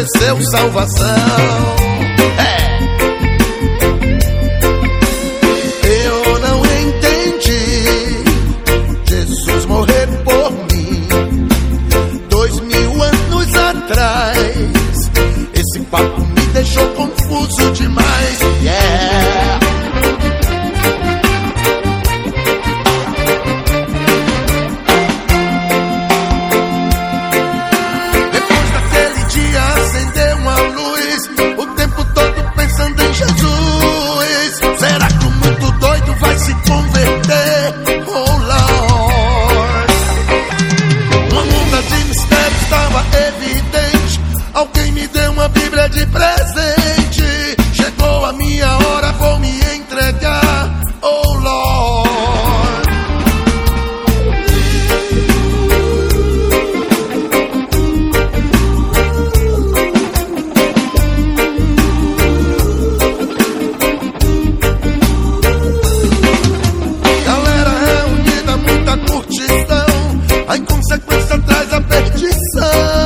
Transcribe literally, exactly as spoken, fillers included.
seu salvação. É. Eu não entendi Jesus morrer por mim dois mil anos atrás. Esse papo me deixou confuso demais. Yeah. Depois daquele dia acendeu uma luz, o tempo todo pensando em Jesus. Será que o mundo doido vai se converter? Oh Lord. Uma onda de mistério estava evidente. Alguém me deu uma Bíblia de presente. Chegou a minha hora, vou me entregar. Oh Lord. Galera reunida, muita curtição. A inconsequência traz a perdição.